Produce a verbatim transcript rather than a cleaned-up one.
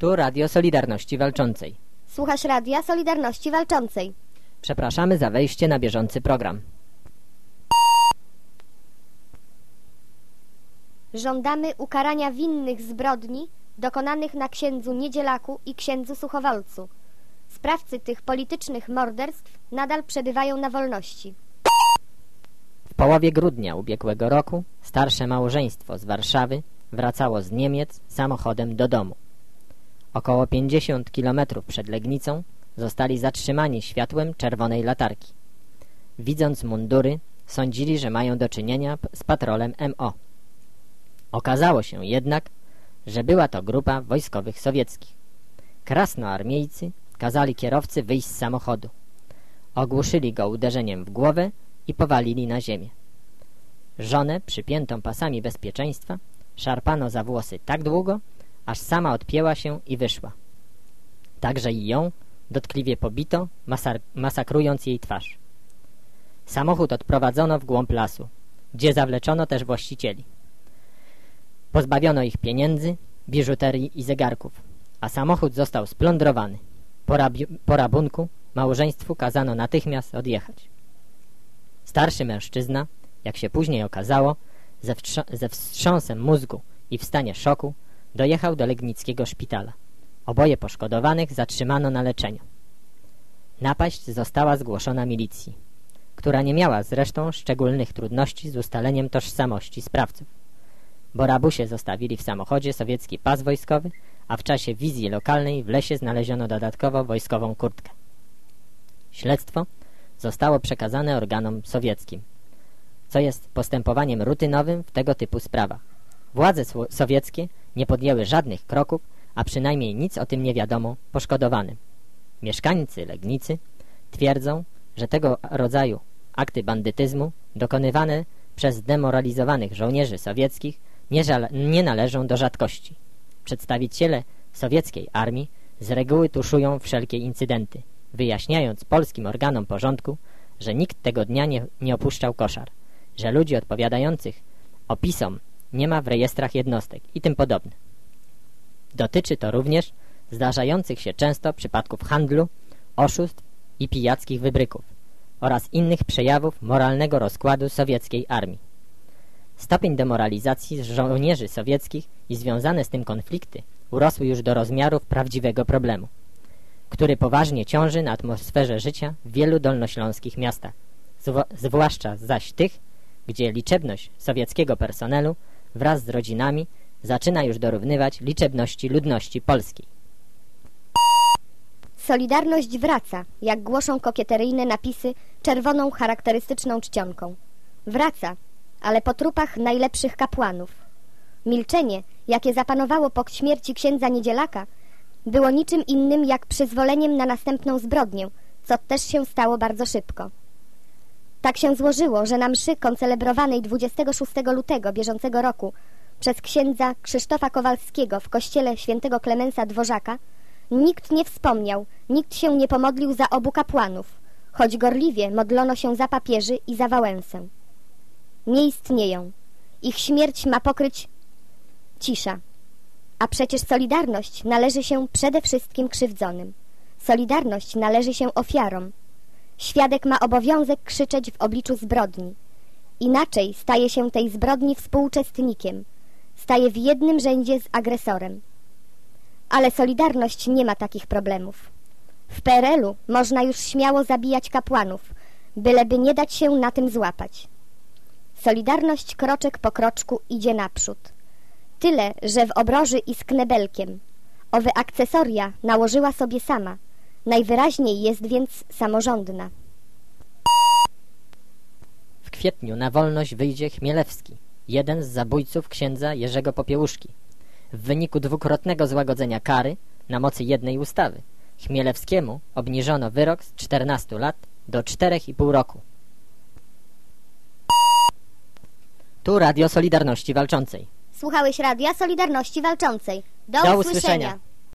Tu Radio Solidarności Walczącej. Słuchasz Radia Solidarności Walczącej. Przepraszamy za wejście na bieżący program. Żądamy ukarania winnych zbrodni dokonanych na księdzu Niedzielaku i księdzu Suchowolcu. Sprawcy tych politycznych morderstw nadal przebywają na wolności. W połowie grudnia ubiegłego roku starsze małżeństwo z Warszawy wracało z Niemiec samochodem do domu. Około pięćdziesiąt kilometrów przed Legnicą zostali zatrzymani światłem czerwonej latarki. Widząc mundury, sądzili, że mają do czynienia z patrolem M O. Okazało się jednak, że była to grupa wojskowych sowieckich. Krasnoarmiejcy kazali kierowcy wyjść z samochodu. Ogłuszyli go uderzeniem w głowę i powalili na ziemię. Żonę, przypiętą pasami bezpieczeństwa, szarpano za włosy tak długo, aż sama odpięła się i wyszła. Także i ją dotkliwie pobito, masakrując jej twarz. Samochód odprowadzono w głąb lasu, gdzie zawleczono też właścicieli. Pozbawiono ich pieniędzy, biżuterii i zegarków, a samochód został splądrowany. Po, po rabunku małżeństwu kazano natychmiast odjechać. Starszy mężczyzna, jak się później okazało, ze, ze wstrząsem mózgu i w stanie szoku dojechał do legnickiego szpitala. Oboje poszkodowanych zatrzymano na leczeniu. Napaść została zgłoszona milicji, która nie miała zresztą szczególnych trudności z ustaleniem tożsamości sprawców, bo rabusie zostawili w samochodzie sowiecki pas wojskowy, a w czasie wizji lokalnej w lesie znaleziono dodatkowo wojskową kurtkę. Śledztwo zostało przekazane organom sowieckim, co jest postępowaniem rutynowym w tego typu sprawach. Władze sowieckie nie podjęły żadnych kroków, a przynajmniej nic o tym nie wiadomo poszkodowanym. Mieszkańcy Legnicy twierdzą, że tego rodzaju akty bandytyzmu dokonywane przez zdemoralizowanych żołnierzy sowieckich nie, nie należą do rzadkości. Przedstawiciele sowieckiej armii z reguły tuszują wszelkie incydenty, wyjaśniając polskim organom porządku, że nikt tego dnia nie, nie opuszczał koszar, że ludzi odpowiadających opisom nie ma w rejestrach jednostek i tym podobne. Dotyczy to również zdarzających się często przypadków handlu, oszustw i pijackich wybryków oraz innych przejawów moralnego rozkładu sowieckiej armii. Stopień demoralizacji żołnierzy sowieckich i związane z tym konflikty urosły już do rozmiarów prawdziwego problemu, który poważnie ciąży na atmosferze życia w wielu dolnośląskich miastach, zwłaszcza zaś tych, gdzie liczebność sowieckiego personelu wraz z rodzinami zaczyna już dorównywać liczebności ludności polskiej. Solidarność wraca, jak głoszą kokieteryjne napisy czerwoną charakterystyczną czcionką. Wraca, ale po trupach najlepszych kapłanów. Milczenie, jakie zapanowało po śmierci księdza Niedzielaka, było niczym innym jak przyzwoleniem na następną zbrodnię, co też się stało bardzo szybko. Tak się złożyło, że na mszy koncelebrowanej dwudziestego szóstego lutego bieżącego roku przez księdza Krzysztofa Kowalskiego w kościele świętego Klemensa Dworzaka nikt nie wspomniał, nikt się nie pomodlił za obu kapłanów, choć gorliwie modlono się za papieży i za Wałęsę. Nie istnieją. Ich śmierć ma pokryć cisza. A przecież solidarność należy się przede wszystkim krzywdzonym. Solidarność należy się ofiarom. Świadek ma obowiązek krzyczeć w obliczu zbrodni. Inaczej staje się tej zbrodni współuczestnikiem. Staje w jednym rzędzie z agresorem. Ale Solidarność nie ma takich problemów. W P R L u można już śmiało zabijać kapłanów, byleby nie dać się na tym złapać. Solidarność kroczek po kroczku idzie naprzód. Tyle, że w obroży i z knebelkiem. Owe akcesoria nałożyła sobie sama. Najwyraźniej jest więc samorządna. W kwietniu na wolność wyjdzie Chmielewski, jeden z zabójców księdza Jerzego Popiełuszki. W wyniku dwukrotnego złagodzenia kary na mocy jednej ustawy Chmielewskiemu obniżono wyrok z czternastu lat do czterech i pół roku. Tu Radio Solidarności Walczącej. Słuchałeś Radia Solidarności Walczącej. Do, Do usłyszenia. usłyszenia.